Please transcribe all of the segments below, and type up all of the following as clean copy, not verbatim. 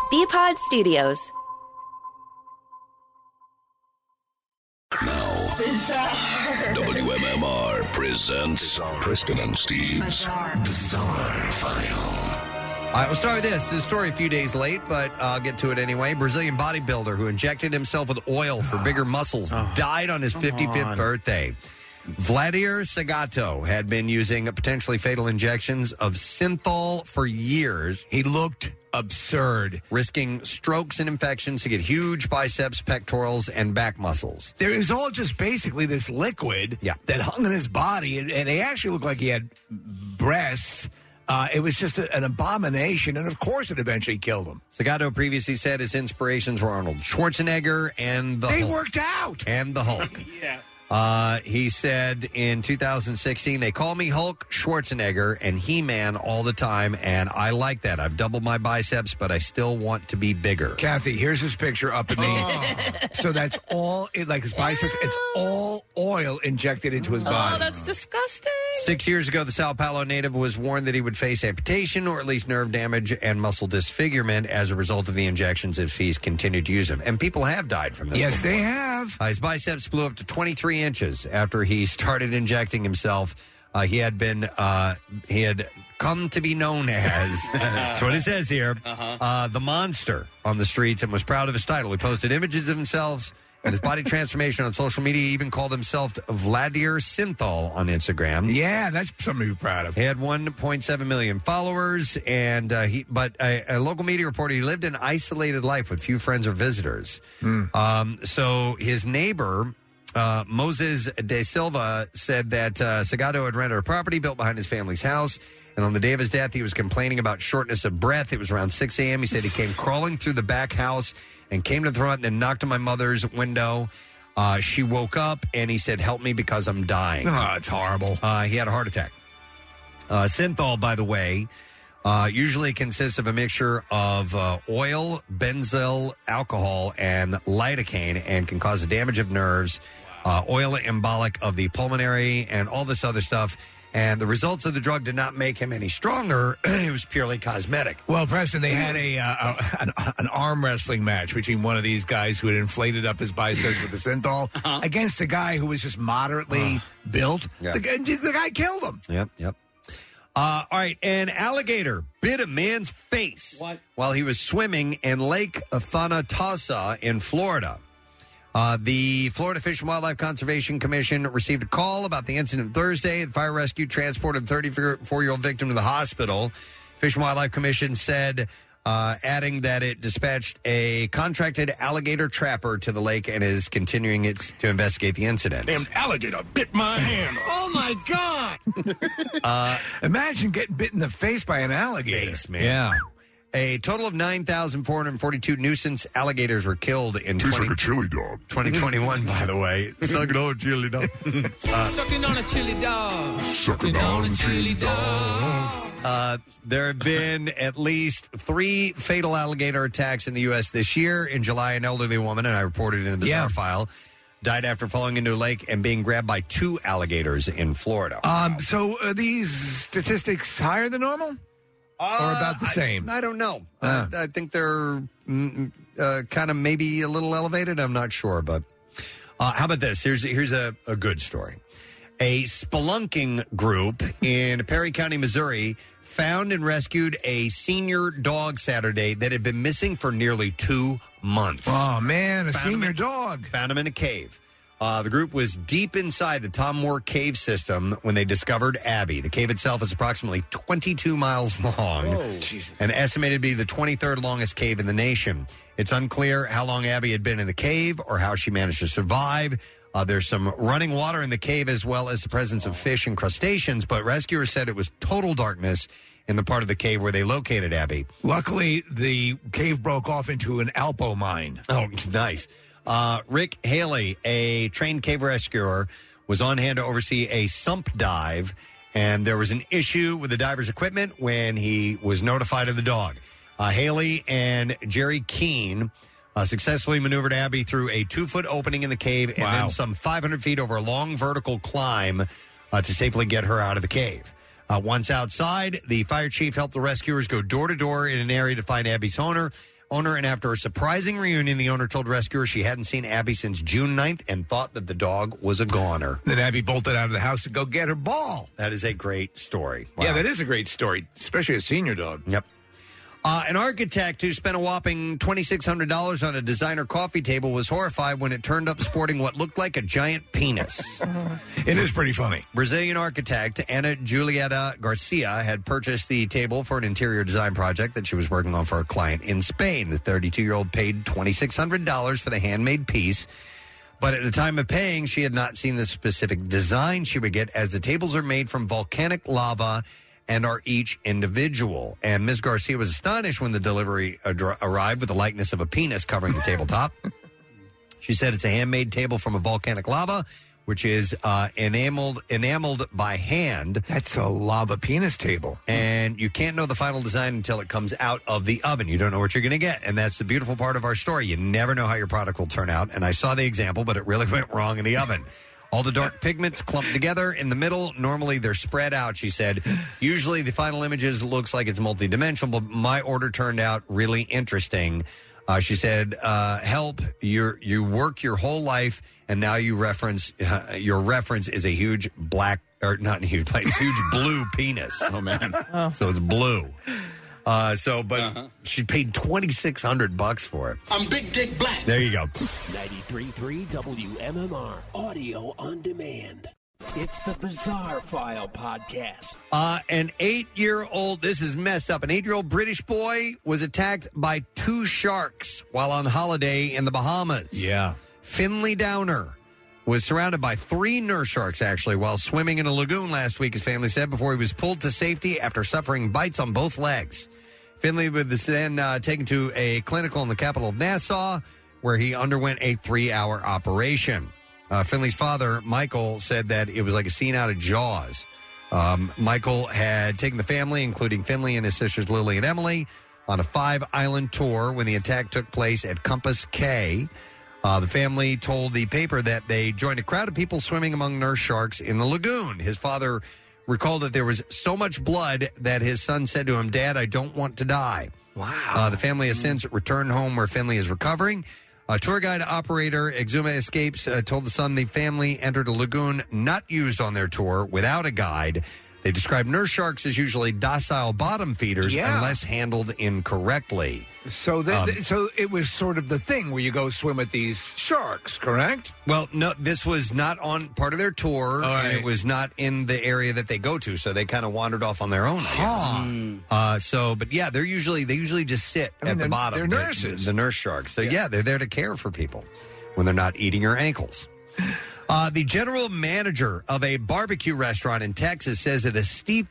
BPod Studios. Now, WMMR presents Preston and Steve's Bizarre File. All right, we'll start with this. This is a story a few days late, but I'll get to it anyway. Brazilian bodybuilder who injected himself with oil for bigger muscles died on his 55th birthday. Vladimir Sagato had been using potentially fatal injections of synthol for years. He looked absurd. Risking strokes and infections to get huge biceps, pectorals, and back muscles. It was all just basically this liquid that hung on his body, and they actually looked like he had breasts. It was just an abomination, and of course it eventually killed him. Sagato previously said his inspirations were Arnold Schwarzenegger and the Hulk. They worked out! And the Hulk. Yeah. He said in 2016, they call me Hulk, Schwarzenegger, and He-Man all the time, and I like that. I've doubled my biceps, but I still want to be bigger. Kathy, here's his picture up in the... So that's all, like his biceps, it's all oil injected into his body. Oh, that's disgusting. 6 years ago, the Sao Paulo native was warned that he would face amputation or at least nerve damage and muscle disfigurement as a result of the injections if he's continued to use them. And people have died from this. Yes, before. they have. His biceps blew up to 23 inches after he started injecting himself. He had come to be known as, that's what it says here, the monster on the streets, and was proud of his title. He posted images of himself and his body transformation on social media. He even called himself Vladimir Synthol on Instagram. Yeah, that's something to be proud of. He had 1.7 million followers, and a local media reported he lived an isolated life with few friends or visitors. So his neighbor, Moses De Silva, said that Sagato had rented a property built behind his family's house, and on the day of his death, he was complaining about shortness of breath. It was around 6 a.m. He said he came crawling through the back house and came to the front and then knocked on my mother's window. She woke up, and he said, help me because I'm dying. Oh, it's horrible. He had a heart attack. Synthol, by the way, usually consists of a mixture of oil, benzyl alcohol, and lidocaine, and can cause the damage of nerves, oil embolic of the pulmonary, and all this other stuff. And the results of the drug did not make him any stronger. It was purely cosmetic. Well, Preston, they had an arm wrestling match between one of these guys who had inflated up his biceps with the synthol against a guy who was just moderately built. Yeah. The guy killed him. Yep. All right, an alligator bit a man's face while he was swimming in Lake Thanatos in Florida. The Florida Fish and Wildlife Conservation Commission received a call about the incident Thursday. The fire rescue transported the 34-year-old victim to the hospital. Fish and Wildlife Commission said, adding that it dispatched a contracted alligator trapper to the lake and is continuing to investigate the incident. Damn alligator bit my hand. Oh, my God. Imagine getting bit in the face by an alligator. Man. Yeah. A total of 9,442 nuisance alligators were killed in like a chili dog. 2021, by the way. Suck it on, chili dog. Sucking on a chili dog. Sucking on a chili dog. There have been at least 3 fatal alligator attacks in the U.S. this year. In July, an elderly woman, and I reported in the Bizarre File, died after falling into a lake and being grabbed by 2 alligators in Florida. So are these statistics higher than normal? Or about the same? I don't know. I think they're kind of maybe a little elevated. I'm not sure. But how about this? Here's a good story. A spelunking group in Perry County, Missouri, found and rescued a senior dog Saturday that had been missing for nearly 2 months. Oh, man, a senior dog. Found him in a cave. The group was deep inside the Tom Moore cave system when they discovered Abby. The cave itself is approximately 22 miles long and estimated to be the 23rd longest cave in the nation. It's unclear how long Abby had been in the cave or how she managed to survive. There's some running water in the cave as well as the presence of fish and crustaceans, but rescuers said it was total darkness in the part of the cave where they located Abby. Luckily, the cave broke off into an Alpo mine. Oh, nice. Rick Haley, a trained cave rescuer, was on hand to oversee a sump dive, and there was an issue with the diver's equipment when he was notified of the dog. Haley and Jerry Keene successfully maneuvered Abby through a 2-foot opening in the cave and then some 500 feet over a long vertical climb to safely get her out of the cave. Once outside, the fire chief helped the rescuers go door to door in an area to find Abby's owner. owner, and after a surprising reunion, the owner told rescuers she hadn't seen Abby since June 9th and thought that the dog was a goner. Then Abby bolted out of the house to go get her ball. That is a great story. Wow. Yeah, that is a great story, especially a senior dog. Yep. An architect who spent a whopping $2,600 on a designer coffee table was horrified when it turned up sporting what looked like a giant penis. It is pretty funny. Brazilian architect Ana Julieta Garcia had purchased the table for an interior design project that she was working on for a client in Spain. The 32-year-old paid $2,600 for the handmade piece, but at the time of paying, she had not seen the specific design she would get, as the tables are made from volcanic lava and are each individual. And Ms. Garcia was astonished when the delivery arrived with the likeness of a penis covering the tabletop. She said it's a handmade table from a volcanic lava, which is enameled by hand. That's a lava penis table. And you can't know the final design until it comes out of the oven. You don't know what you're going to get. And that's the beautiful part of our story. You never know how your product will turn out. And I saw the example, but it really went wrong in the oven. All the dark pigments clumped together in the middle. Normally, they're spread out, she said. Usually, the final images looks like it's multidimensional, but my order turned out really interesting. She said, help, you work your whole life, and now your reference is a huge black, or not huge, but it's huge blue penis. Oh, man. So it's blue. She paid $2,600 for it. I'm Big Dick Black. There you go. 93.3 WMMR, audio on demand. It's the Bizarre File podcast. An 8-year-old, this is messed up, an 8-year-old British boy was attacked by 2 sharks while on holiday in the Bahamas. Yeah. Finley Downer was surrounded by 3 nurse sharks, actually, while swimming in a lagoon last week, his family said, before he was pulled to safety after suffering bites on both legs. Finley was then taken to a clinical in the capital of Nassau, where he underwent a 3-hour operation. Finley's father, Michael, said that it was like a scene out of Jaws. Michael had taken the family, including Finley and his sisters Lily and Emily, on a 5-island tour when the attack took place at Compass Cay. The family told the paper that they joined a crowd of people swimming among nurse sharks in the lagoon. His father recalled that there was so much blood that his son said to him, "Dad, I don't want to die." Wow. The family has since returned home where Finley is recovering. Tour guide operator Exuma Escapes told the Sun the family entered a lagoon not used on their tour without a guide. They describe nurse sharks as usually docile bottom feeders unless handled incorrectly. So so it was sort of the thing where you go swim with these sharks, correct? Well, no, this was not on part of their tour, and it was not in the area that they go to, so they kind of wandered off on their own, I guess. But yeah, they usually just sit at the bottom. They're nurses. The nurse sharks. So yeah, they're there to care for people when they're not eating your ankles. The general manager of a barbecue restaurant in Texas says that a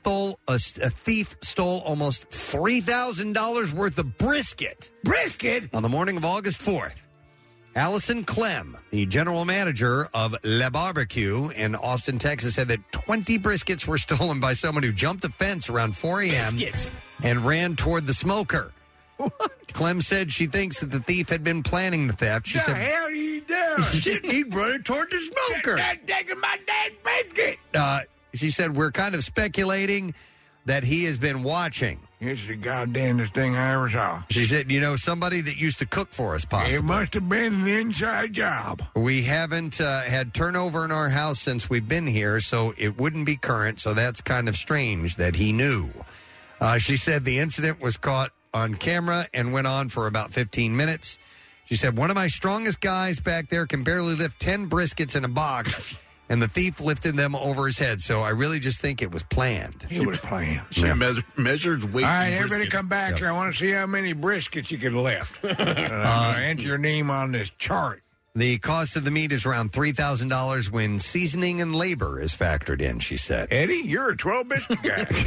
thief stole almost $3,000 worth of brisket. Brisket? On the morning of August 4th. Allison Clem, the general manager of Le Barbecue in Austin, Texas, said that 20 briskets were stolen by someone who jumped a fence around 4 a.m. and ran toward the smoker. What? Clem said she thinks that the thief had been planning the theft. She said, hell are you doing? He's running toward the smoker. Taking my dad brisket. She said, we're kind of speculating that he has been watching. It's the goddamnest thing I ever saw. She said, somebody that used to cook for us, possibly. It must have been an inside job. We haven't had turnover in our house since we've been here, so it wouldn't be current, so that's kind of strange that he knew. She said the incident was caught on camera and went on for about 15 minutes. She said, one of my strongest guys back there can barely lift 10 briskets in a box, and the thief lifted them over his head. So I really just think it was planned. It was planned. She measured weight. All right, everybody come back here. I want to see how many briskets you can lift. Enter your name on this chart. The cost of the meat is around $3,000 when seasoning and labor is factored in, she said. Eddie, you're a 12-biscuit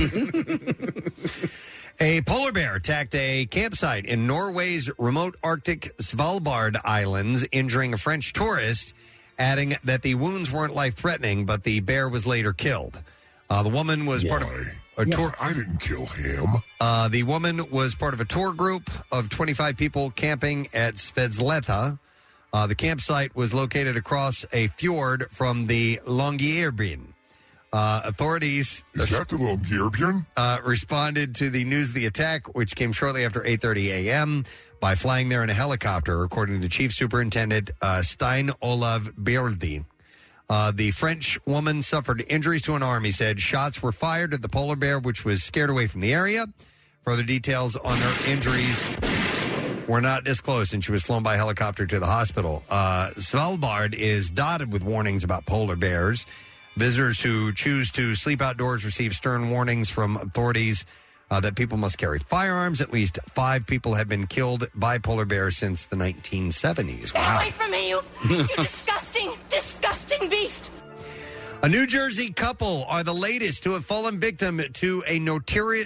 guy. A polar bear attacked a campsite in Norway's remote Arctic Svalbard Islands, injuring a French tourist, adding that the wounds weren't life-threatening, but the bear was later killed. The woman was part of a tour. I didn't kill him. The woman was part of a tour group of 25 people camping at Svedsletta. The campsite was located across a fjord from the Longyearbyen. Authorities responded to the news of the attack, which came shortly after 8:30 a.m., by flying there in a helicopter, according to Chief Superintendent Stein Olav Bjerdi. The French woman suffered injuries to an arm, he said. Shots were fired at the polar bear, which was scared away from the area. Further details on her injuries were not disclosed, and she was flown by helicopter to the hospital. Svalbard is dotted with warnings about polar bears. Visitors who choose to sleep outdoors receive stern warnings from authorities that people must carry firearms. At least 5 people have been killed by polar bears since the 1970s. Wow. Get away from me, you disgusting, disgusting beast. A New Jersey couple are the latest to have fallen victim to a notorious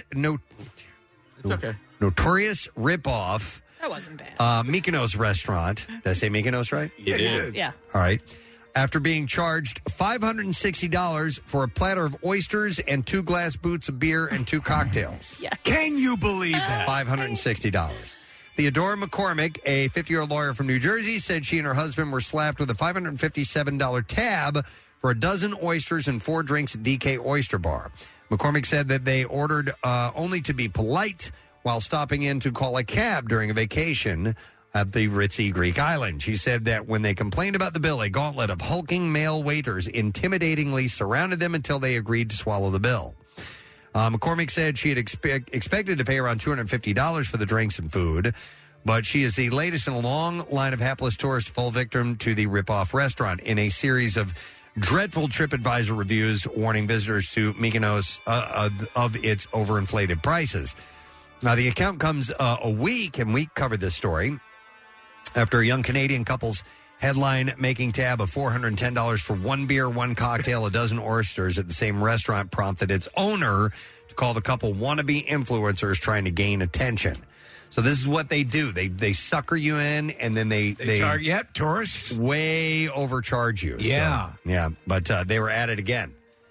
ripoff. That wasn't bad. Mykonos restaurant. Did I say Mykonos right? You did. Yeah. All right. After being charged $560 for a platter of oysters and 2 glass boots of beer and 2 cocktails. Yeah. Can you believe that? $560. Theodora McCormick, a 50-year-old lawyer from New Jersey, said she and her husband were slapped with a $557 tab for a dozen oysters and 4 drinks at DK Oyster Bar. McCormick said that they ordered only to be polite while stopping in to call a cab during a vacation at the ritzy Greek island. She said that when they complained about the bill, a gauntlet of hulking male waiters intimidatingly surrounded them until they agreed to swallow the bill. McCormick said she had expected to pay around $250 for the drinks and food, but she is the latest in a long line of hapless tourists to fall victim to the ripoff restaurant in a series of dreadful TripAdvisor reviews warning visitors to Mykonos of its overinflated prices. Now, the account comes a week, and we covered this story, after a young Canadian couple's headline-making tab of $410 for 1 beer, 1 cocktail, a dozen oysters at the same restaurant prompted its owner to call the couple wannabe influencers trying to gain attention. So this is what they do. They sucker you in, and then they target tourists. Way overcharge you. Yeah. So, yeah, but they were at it again.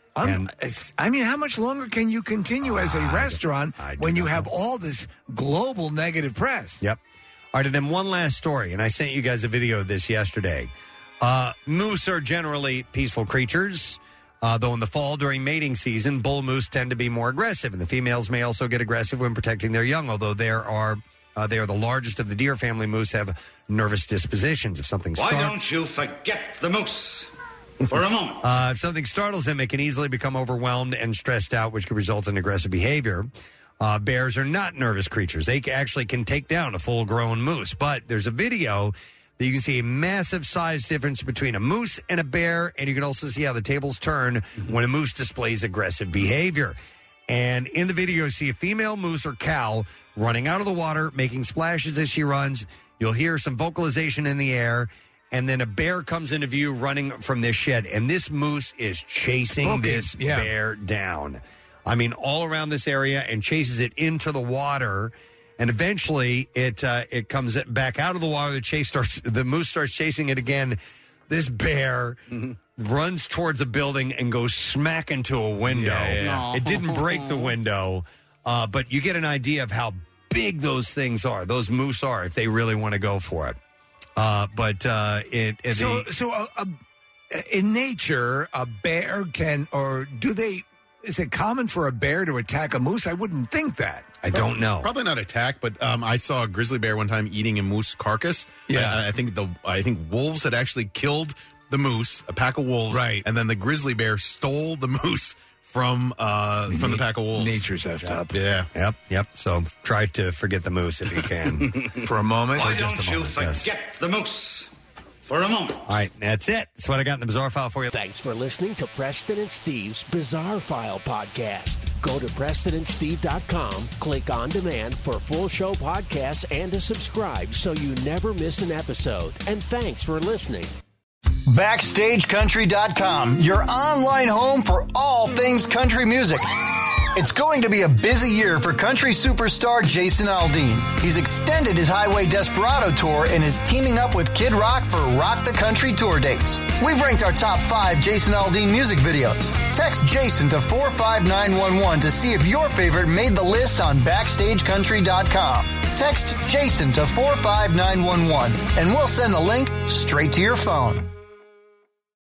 I mean, how much longer can you continue as a restaurant when you have all this global negative press? Yep. All right, and then one last story, and I sent you guys a video of this yesterday. Moose are generally peaceful creatures, though in the fall during mating season, bull moose tend to be more aggressive, and the females may also get aggressive when protecting their young, although they are the largest of the deer family. Moose have nervous dispositions. If something Why don't you forget the moose for a moment? If something startles them, it can easily become overwhelmed and stressed out, which could result in aggressive behavior. Bears are not nervous creatures. They actually can take down a full-grown moose. But there's a video that you can see a massive size difference between a moose and a bear, and you can also see how the tables turn when a moose displays aggressive behavior. And in the video, you see a female moose or cow running out of the water, making splashes as she runs. You'll hear some vocalization in the air, and then a bear comes into view running from this shed, and this moose is chasing this bear down. I mean, all around this area, and chases it into the water, and eventually it comes back out of the water. The moose starts chasing it again. This bear runs towards the building and goes smack into a window. Yeah. It didn't break the window, but you get an idea of how big those things are. Those moose are, if they really want to go for it. In nature, a bear can, or do they? Is it common for a bear to attack a moose? I wouldn't think that. I don't know. Probably not attack, but I saw a grizzly bear one time eating a moose carcass. Yeah, I think wolves had actually killed the moose, a pack of wolves, right? And then the grizzly bear stole the moose from the pack of wolves. Nature's effed up. Yeah. Yep. So try to forget the moose if you can. For a moment. Why don't you forget the moose for a moment? All right, that's it. That's what I got in the Bizarre File for you. Thanks for listening to Preston and Steve's Bizarre File podcast. Go to PrestonandSteve.com, click on demand for full show podcasts and to subscribe so you never miss an episode. And thanks for listening. BackstageCountry.com, your online home for all things country music. It's going to be a busy year for country superstar Jason Aldean. He's extended his Highway Desperado tour and is teaming up with Kid Rock for Rock the Country tour dates. We've ranked our top 5 Jason Aldean music videos. Text Jason to 45911 to see if your favorite made the list on BackstageCountry.com. Text Jason to 45911 and we'll send the link straight to your phone.